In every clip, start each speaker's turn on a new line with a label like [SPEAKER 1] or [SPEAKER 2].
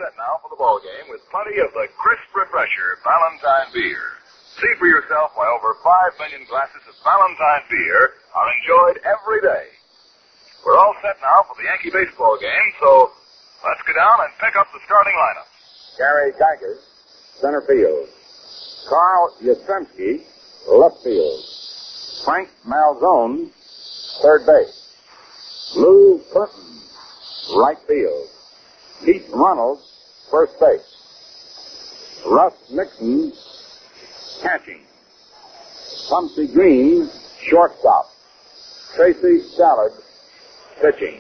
[SPEAKER 1] set now for the ball game with plenty of the crisp refresher Valentine beer. See for yourself why over 5 million glasses of Valentine beer are enjoyed every day. We're all set now for the Yankee baseball game, so let's go down and pick up the starting lineup.
[SPEAKER 2] Gary Geiger, center field. Carl Yastrzemski, left field. Frank Malzone, third base. Lou Clinton, right field. Keith Reynolds, first base. Russ Nixon, catching. Pumpsy Green, shortstop. Tracy Stallard, pitching.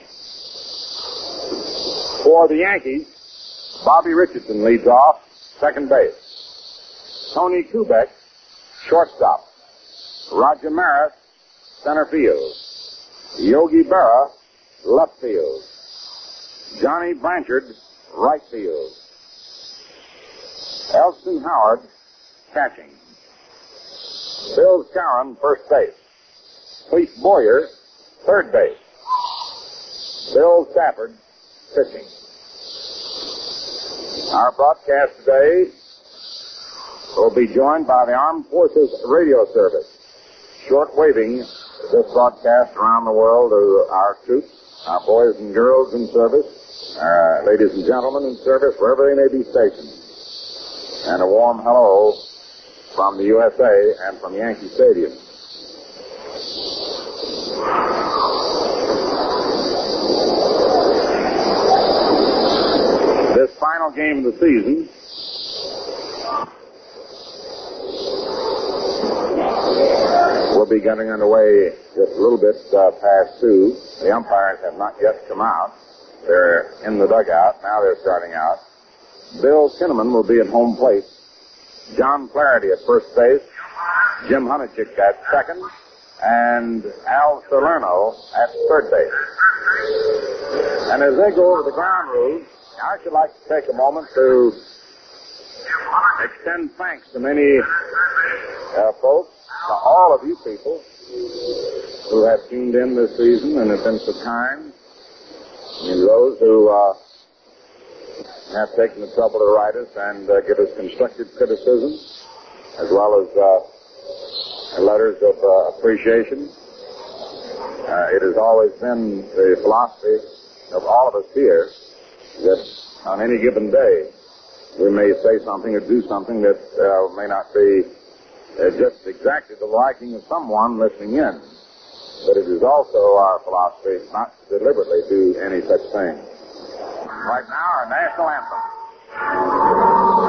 [SPEAKER 2] For the Yankees, Bobby Richardson leads off, second base. Tony Kubek, shortstop. Roger Maris, center field. Yogi Berra, left field. Johnny Blanchard, right field. Elston Howard, catching. Bill Sharon, first base. Clete Boyer, third base. Bill Stafford, pitching. Our broadcast today will be joined by the Armed Forces Radio Service, short-waving this broadcast around the world to our troops, our boys and girls in service, our ladies and gentlemen in service, wherever they may be stationed. And a warm hello from the USA and from Yankee Stadium. This final game of the season will be getting underway just a little bit past 2. The umpires have not yet come out. They're in the dugout. Now they're starting out. Bill Kinnaman will be at home plate. John Flaherty at first base. Jim Hunachik at second. And Al Salerno at third base. And as they go over the ground rules, I should like to take a moment to extend thanks to many folks, to all of you people who have tuned in this season and have been so kind, and those who have taken the trouble to write us and give us constructive criticism, as well as letters of appreciation. It has always been the philosophy of all of us here that on any given day we may say something or do something that may not be just exactly the liking of someone listening in. But it is also our philosophy not to deliberately do any such thing. Right now, our national anthem.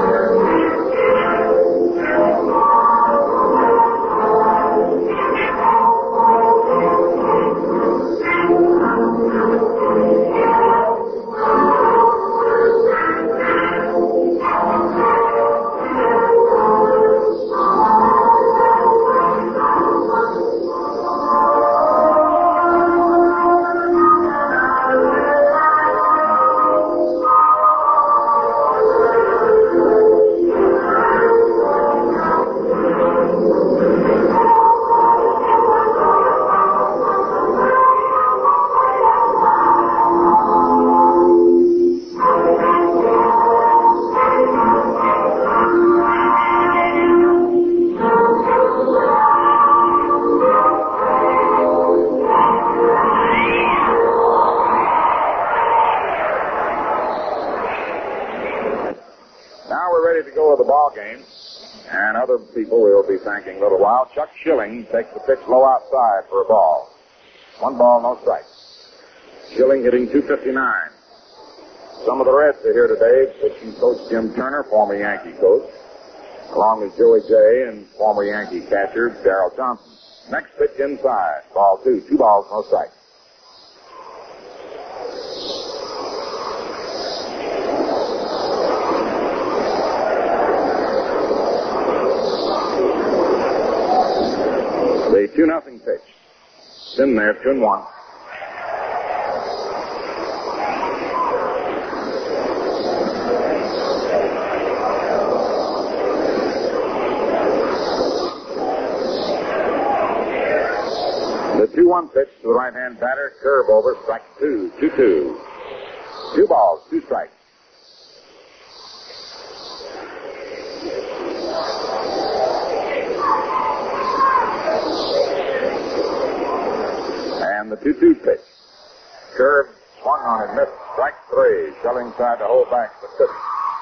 [SPEAKER 2] People we will be thanking a little while. Chuck Schilling takes the pitch low outside for a ball. 1 ball, no strikes. Schilling hitting .259. Some of the rest are here today. Pitching coach Jim Turner, former Yankee coach, along with Joey Jay and former Yankee catcher Darrell Johnson. Next pitch inside. Ball 2. 2 balls, no strikes. The 2-0 pitch. It's in there, 2-1. The 2-1 pitch to the right-hand batter, curve over, strike 2, 2-2. 2 balls, 2 strikes. the 2-2 pitch. Curve, swung on and missed. Strike 3. Schelling tried to hold back, but couldn't.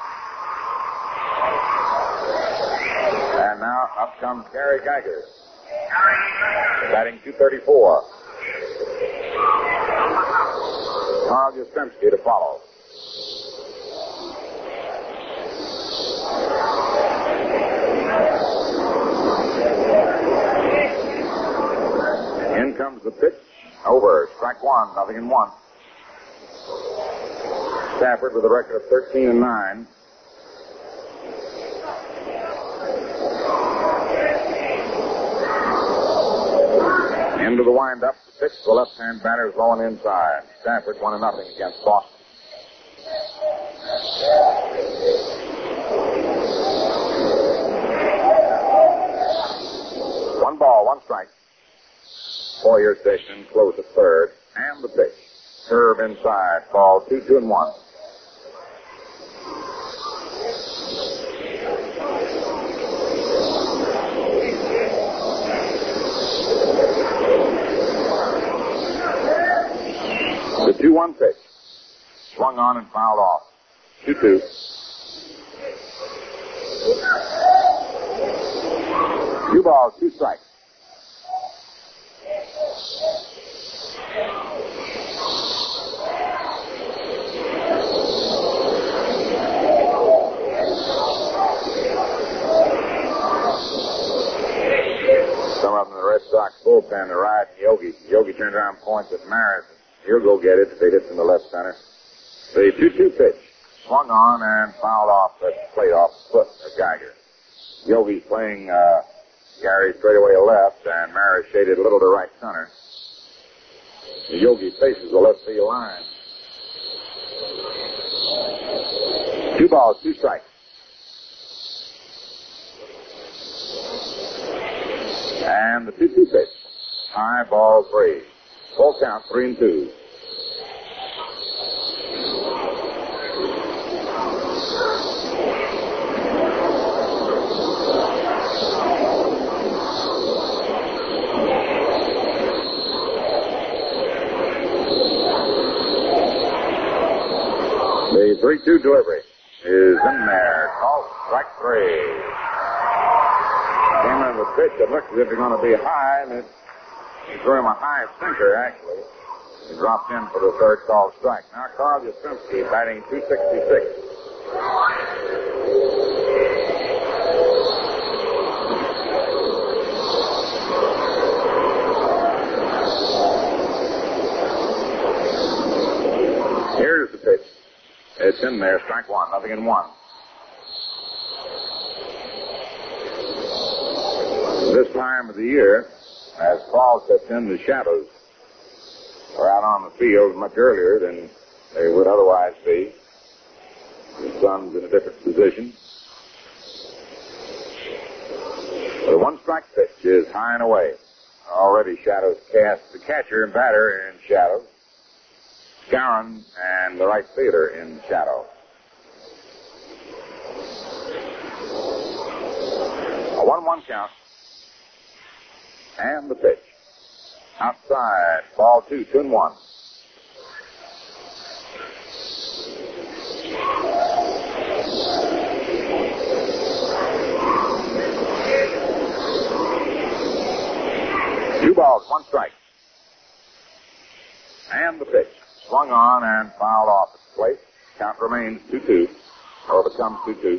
[SPEAKER 2] And now up comes Gary Geiger, batting .234. Carl Yastrzemski to follow. In comes the pitch. Over. Strike 1. 0-1. Stafford with a record of 13-9. Into the windup. The pitch to the left-hand batter is low and inside. Stafford 1-0 against Boston. One ball, one strike. Foyer station, close at third. And the pitch. Curve inside. Ball 2-2-1. The 2-1 pitch. Swung on and fouled off. 2-2. Two balls, two strikes. Some of them in the Red Sox bullpen to ride Yogi. Yogi turned around and points at Maris. He'll go get it if they hit from the left center. The 2-2 pitch. Swung on and fouled off the plate off the foot of Geiger. Yogi's playing Gary straightaway left, and Maris shaded a little to right center. Yogi faces the left field line. 2 balls, 2 strikes. And the 2-2 pitch. High, ball 3. Full count, 3-2. The 3-2 delivery is in there. Called strike 3. Came in the pitch that looks as if it's going to be high, and he threw him a high sinker, actually. He dropped in for the third call strike. Now Carl Yastrzemski batting .266. Here's the pitch. It's in there, strike 1, 0-1. This time of the year, as fall sets in, the shadows are out on the field much earlier than they would otherwise be. The sun's in a different position. The one strike pitch is high and away. Already shadows cast the catcher and batter in shadows. Skowron and the right fielder in shadow. A 1-1 count. And the pitch. Outside. Ball 2, 2-1. Two balls, one strike. And the pitch. Swung on and fouled off at the plate. Count remains 2-2. Or becomes 2-2.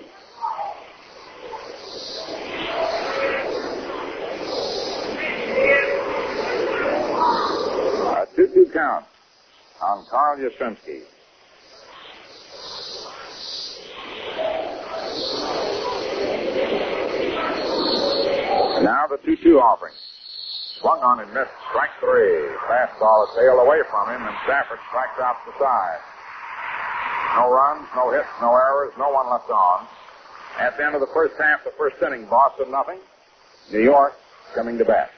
[SPEAKER 2] A 2-2 count on Carl Yastrzemski. Now the 2-2 offering. Swung on and missed. Strike 3. Fastball is sailed away from him, and Stafford strikes out the side. No runs, no hits, no errors, no one left on. At the end of the first half, the first inning, Boston nothing. New York coming to bat.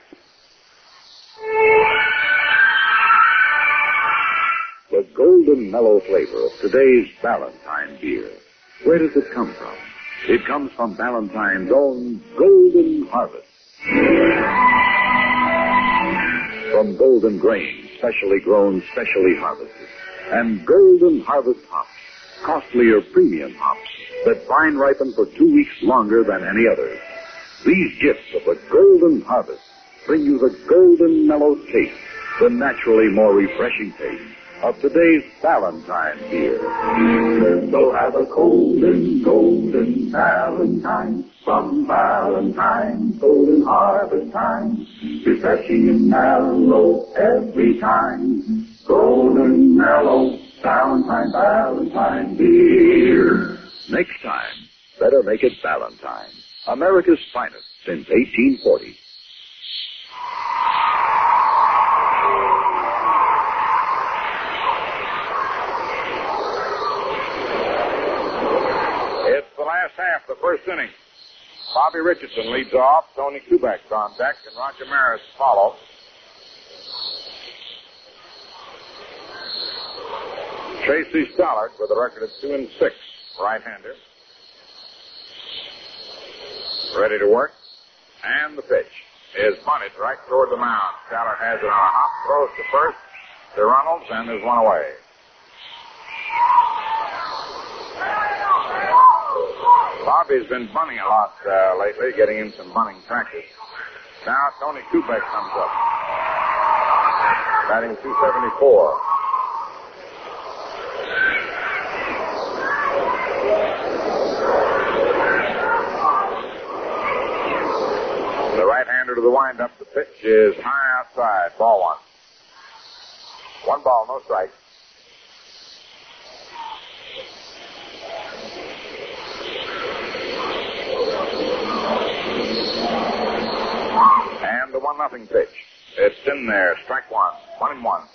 [SPEAKER 3] The golden mellow flavor of today's Ballantine beer. Where does it come from? It comes from Ballantine's own Golden Harvest. From golden grain specially grown, specially harvested. And Golden Harvest hops, costlier premium hops that vine ripen for 2 weeks longer than any others. These gifts of the Golden Harvest bring you the golden mellow taste, the naturally more refreshing taste of today's Valentine beer.
[SPEAKER 4] So have a golden Valentine from Valentine, Golden Harvest time. Refreshing and mellow every time. Golden mellow Valentine beer.
[SPEAKER 3] Next time, better make it Valentine, America's finest since 1840.
[SPEAKER 2] It's the last half of the first inning. Bobby Richardson leads off. Tony Kubek's on deck, and Roger Maris follows. Tracy Stollard with a record of 2-6, right-hander. Ready to work. And the pitch is bunted right toward the mound. Stollard has it on a hop, throws to first to Reynolds, and there's one away. Bobby's been bunting a lot lately, getting in some bunting practice. Now Tony Kubek comes up, batting .274. The right-hander to the windup. The pitch is high outside. Ball one. 1 ball, no strike. And the 1-0 pitch. It's in there. Strike one. 1-1.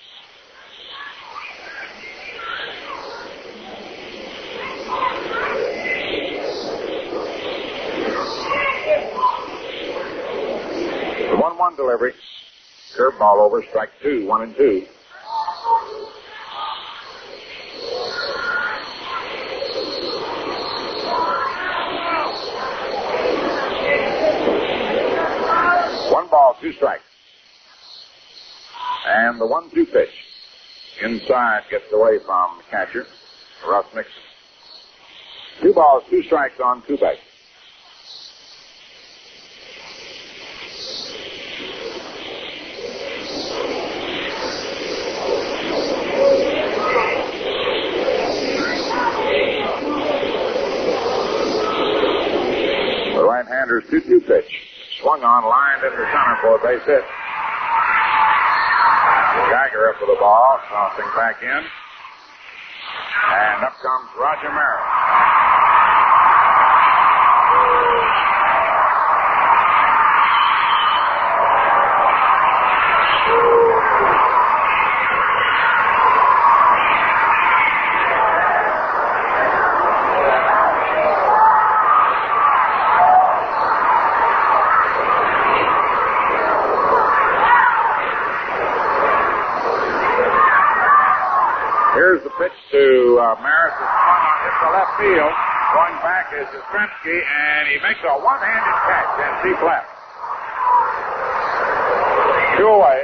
[SPEAKER 2] The 1-1 delivery. Curveball over. Strike two. 1-2. One ball, 2 strikes. And the 1-2 pitch. Inside, gets away from the catcher, Russ Nixon. 2 balls, 2 strikes on Kubek. The right-hander's 2-2 pitch. Swung on, lined into center for a base hit. Geiger up with the ball, tossing back in. And up comes Roger Maris. Here's the pitch to Maris. It's swung on hit to left field. Going back is Yastrzemski, and he makes a one-handed catch and deep left. 2 away.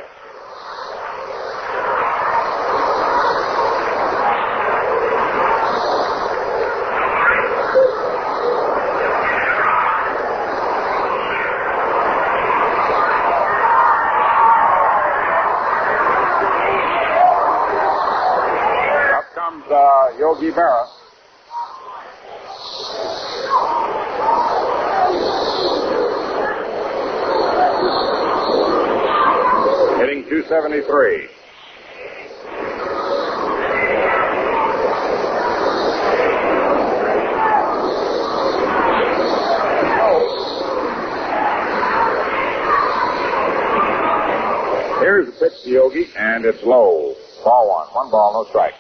[SPEAKER 2] Yogi Berra. Hitting .273. Here's the pitch to Yogi, and it's low. Ball one. 1 ball, no strikes.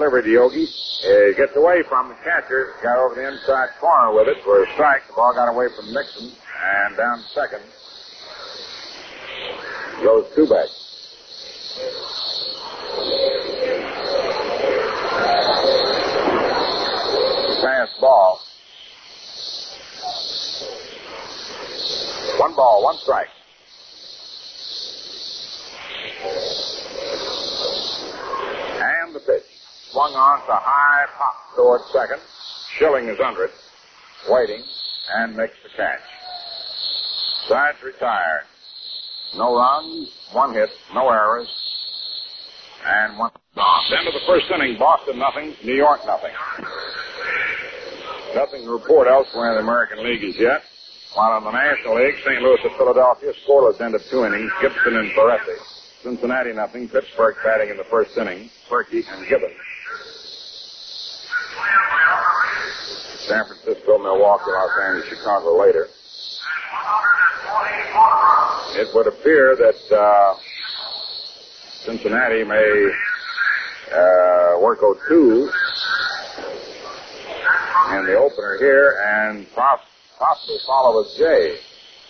[SPEAKER 2] delivery to Yogi. He gets away from the catcher. Got over the inside corner with it for a strike. The ball got away from Nixon. And down second goes Kubek. Fast ball. 1 ball, 1 strike. And the pitch. Swung on to high pop toward second. Schilling is under it, waiting, and makes the catch. Sides retired. No runs, 1 hit, no errors, and 1 gone. End of the first inning, Boston nothing, New York nothing. Nothing to report elsewhere in the American League as yet. While in the National League, St. Louis at Philadelphia, scoreless end of 2 innings, Gibson and Ferretti. Cincinnati nothing, Pittsburgh batting in the first inning, Perky and Gibbons. San Francisco, Milwaukee, Los Angeles, Chicago later. It would appear that Cincinnati may work 0-2 in the opener here and possibly follow with Jay.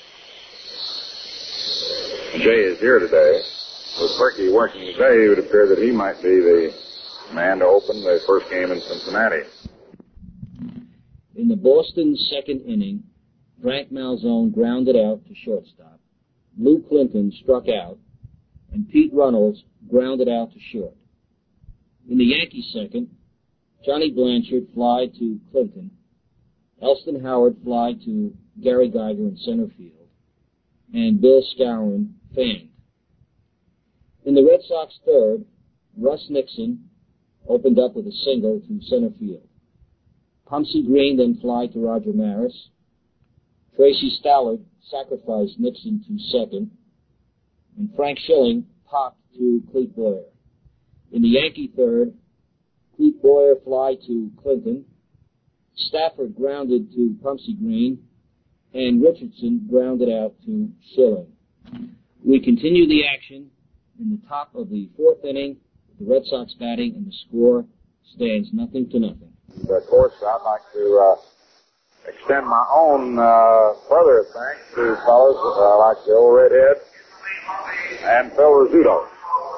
[SPEAKER 2] Jay is here today. With Perky working today, it would appear that he might be the man to open the first game in Cincinnati.
[SPEAKER 5] In the Boston second inning, Frank Malzone grounded out to shortstop. Lou Clinton struck out, and Pete Runnels grounded out to short. In the Yankees second, Johnny Blanchard flied to Clinton. Elston Howard flied to Gary Geiger in center field, and Bill Skowron fanned. In the Red Sox third, Russ Nixon opened up with a single to center field. Pumpsy Green then flied to Roger Maris. Tracy Stallard sacrificed Nixon to second, and Frank Schilling popped to Clete Boyer. In the Yankee third, Clete Boyer flied to Clinton. Stafford grounded to Pumpsy Green, and Richardson grounded out to Schilling. We continue the action in the top of the fourth inning, the Red Sox batting, and the score stands 0-0.
[SPEAKER 2] Of course, I'd like to extend my own further thanks to fellows like the old Redhead and Phil Rizzuto.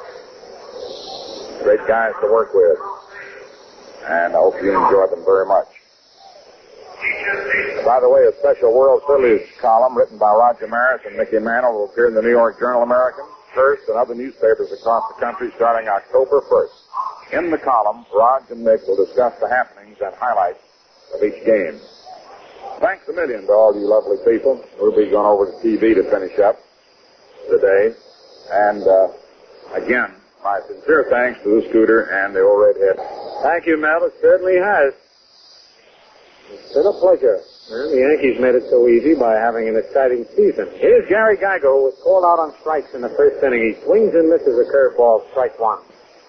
[SPEAKER 2] Great guys to work with, and I hope you enjoy them very much. By the way, a special World Phillies column written by Roger Maris and Mickey Mantle will appear in the New York Journal American, Hearst, and other newspapers across the country starting October 1st. In the column, Rog and Mick will discuss the happenings and highlights of each game. Thanks a million to all you lovely people. We'll be going over to TV to finish up today. And, again, my sincere thanks to the Scooter and the old Redhead.
[SPEAKER 6] Thank you, Mel. It certainly has. It's been a pleasure. And the Yankees made it so easy by having an exciting season. Here's Gary Geiger, who was called out on strikes in the first inning. He swings and misses a curveball, strike 1.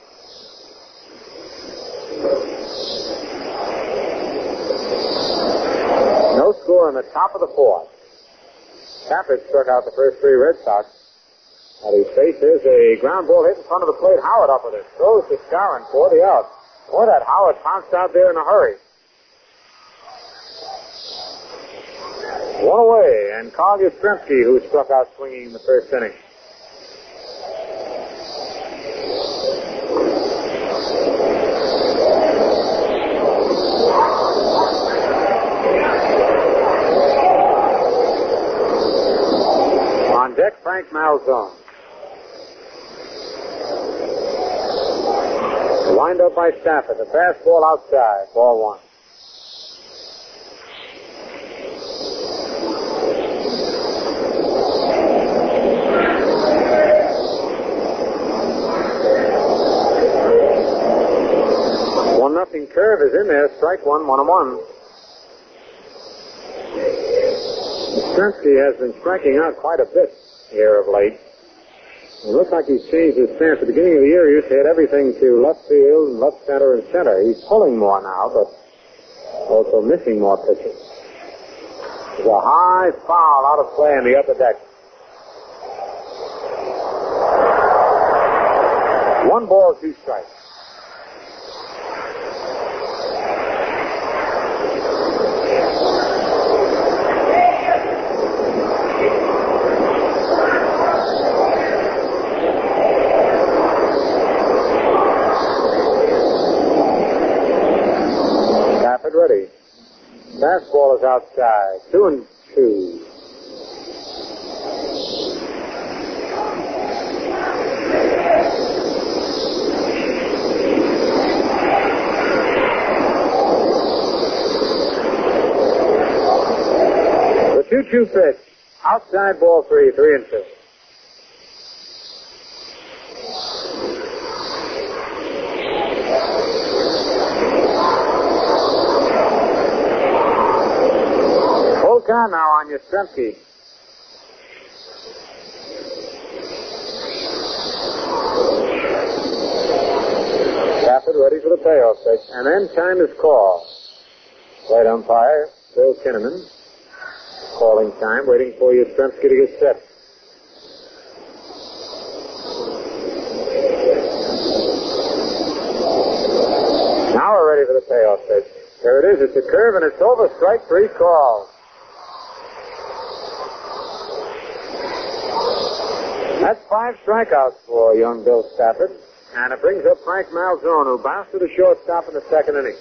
[SPEAKER 6] No score in the top of the fourth. Stafford struck out the first 3 Red Sox. At his face, there's a ground ball hit in front of the plate. Howard up with it. Throws to Skowron for the out. Boy, that Howard pounced out there in a hurry. 1 away, and Carl Yastrzemski, who struck out swinging in the first inning. On deck, Frank Malzone. Wind up by Stafford. The fastball outside. Ball 1. Nothing curve is in there. Strike 1, 1-1. Yastrzemski has been striking out quite a bit here of late. It looks like he's changed his stance. At the beginning of the year, he used to hit everything to left field and left center and center. He's pulling more now, but also missing more pitches. There's a high foul out of play in the upper deck. 1 ball, 2 strikes. outside. 2-2. The 2-2 pitch. Outside ball 3, 3-2. Full count now on Yastrzemski. Stafford ready for the payoff pitch. And then time is called. Plate umpire, Bill Kinnaman. Calling time, waiting for Yastrzemski to get set. Now we're ready for the payoff pitch. There it is. It's a curve, and it's over. Strike 3 called. That's 5 strikeouts for young Bill Stafford. And it brings up Frank Malzone, who bounced to the shortstop in the second inning.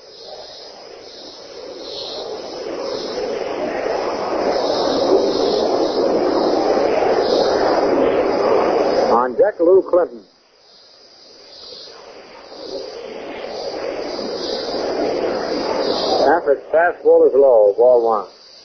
[SPEAKER 6] On deck, Lou Clinton. Stafford's fastball is low, ball 1.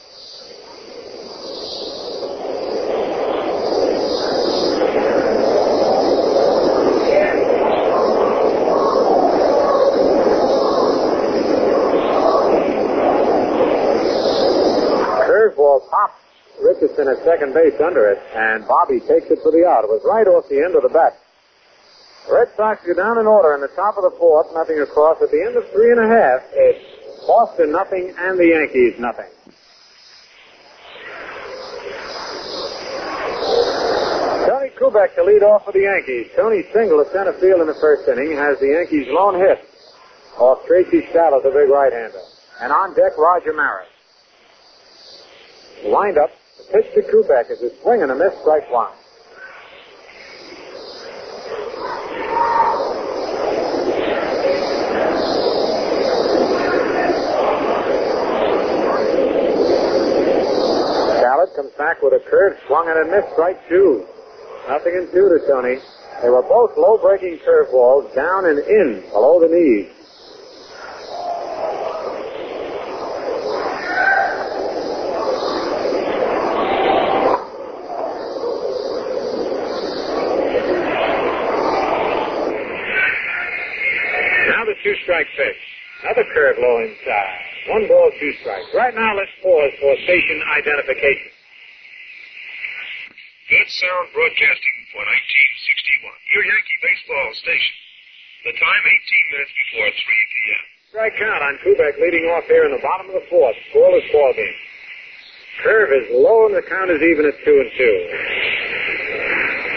[SPEAKER 6] Curveball pops Richardson at second base under it, and Bobby takes it for the out. It was right off the end of the bat. The Red Sox go down in order in the top of the fourth, nothing across. At the end of 3.5, it's Boston nothing and the Yankees nothing. Tony Kubek to lead off for the Yankees. Tony singled at center field in the first inning, has the Yankees' lone hit off Tracy Stallo, the big right-hander. And on deck, Roger Maris. The wind-up, the pitch to Kubek is a swing and a miss, strike 1. Khaled comes back with a curve, swung and a miss, strike 2. 0-2 to Tony. They were both low-breaking curveballs, down and in, below the knees. Two-strike pitch. Another curve low inside. 1 ball, 2 strikes. Right now, let's pause for station identification.
[SPEAKER 7] Good sound broadcasting for 1961. Your Yankee baseball station. The time, 18 minutes before 3 p.m.
[SPEAKER 6] Strike count on Kubek leading off here in the bottom of the fourth. Scoreless ball game. Curve is low and the count is even at 2-2.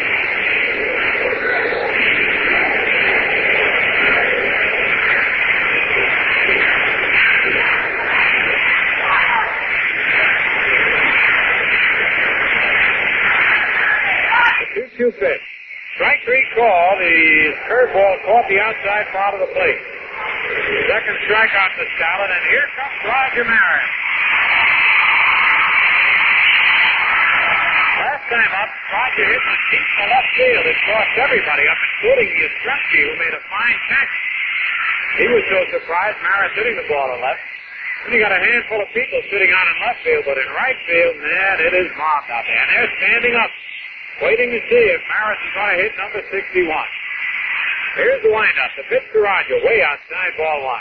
[SPEAKER 6] Pitch. Strike 3 call. The curveball caught the outside part of the plate. Second strikeout to Stalin, and here comes Roger Maris. Last time up, Roger hit the deep to left field. It crossed everybody up, including Yastrzemski, who made a fine catch. He was so surprised Maris hitting the ball to left. Then he got a handful of people sitting out in left field, but in right field, man, it is mobbed out there. And they're standing up, waiting to see if Maris is going to hit number 61. Here's the windup. The pitch to Roger, way outside, ball 1.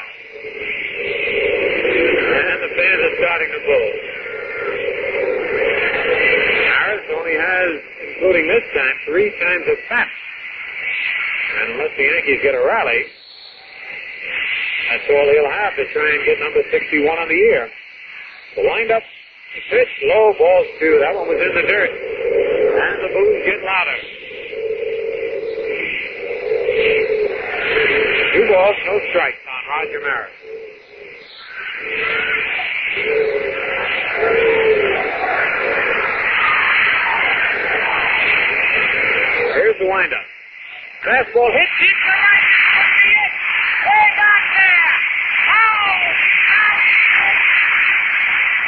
[SPEAKER 6] And the fans are starting to boo. Maris only has, including this time, 3 times at bat. And unless the Yankees get a rally, that's all he'll have to try and get number 61 on the year. The windup, the pitch, low, ball 2. That one was in the dirt. And the boos get louder. 2 balls, no strikes on Roger Maris. Here's the windup. Fastball hit deep to right. Way back there. Oh!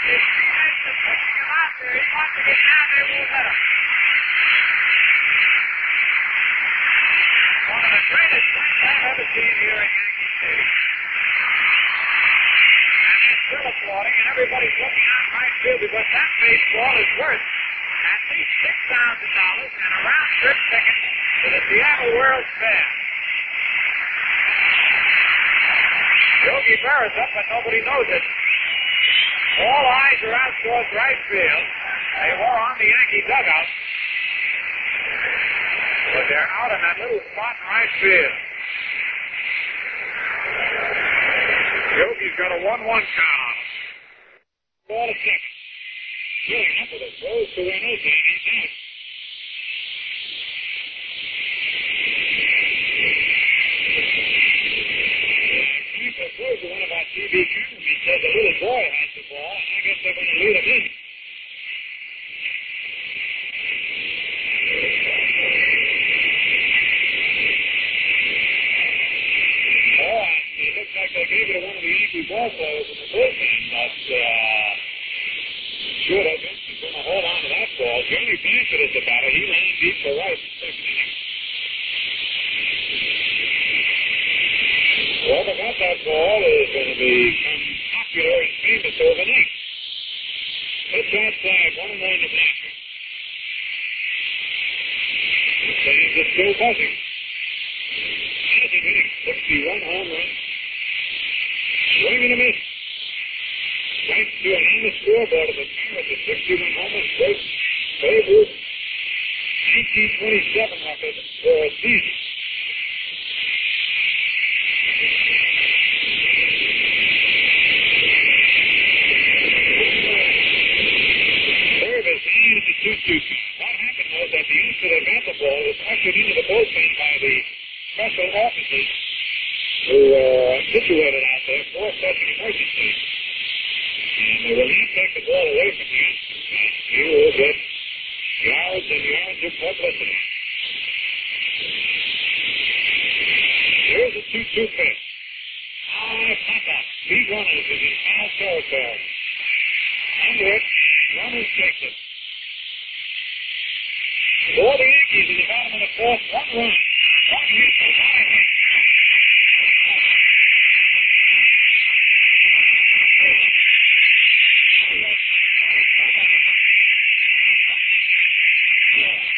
[SPEAKER 8] His teammates are pushing him out there. He wants to get down there. Won't let him. One of the greatest swings I've ever seen here at Yankee Stadium. And they're still applauding, and everybody's looking out right field because that baseball is worth at least $6,000 and a round-trip ticket to the Seattle World's Fair. Yogi Berra's up, but nobody knows it. All eyes are out towards right field. They were on the Yankee dugout. But they're out in that little spot in right field. Yogi's got a 1-1 count on him. Ball to second. Filling up with a throws to Reynolds, and he's out. Franco throws to one of our TV cameramen, says a little boy has the ball, and I guess they're going to lead him in. It looks like they gave it to one of the Yankee ball players in the bullpen, but should have been going to hold on to that ball. Johnny Bassett is the batter. He ran deep to right in the second inning. Whoever got that ball is going to become popular and famous overnight. Pitch outside, 1-1 to Blanchard. The fans are still buzzing. Madison hitting 61 home runs. Swing and a miss. Right to an on the scoreboard of the Pirates at 61 home runs. Breaks Babe Ruth 1927 record for a season. Third is on at the 2-2 count. What happened was that the youngster that got the ball was ushered into the bullpen by the special officers who are situated out there for such an emergency. And they will not take the ball away from the youngster. He will get yards and yards of publicity. Here's a 2-2 pitch. High pop-up. Pete Reynolds is in foul territory. Under it, Reynolds takes it. For the Yankees in the bottom of the fourth, 1 run. 1 hit, 1 hit.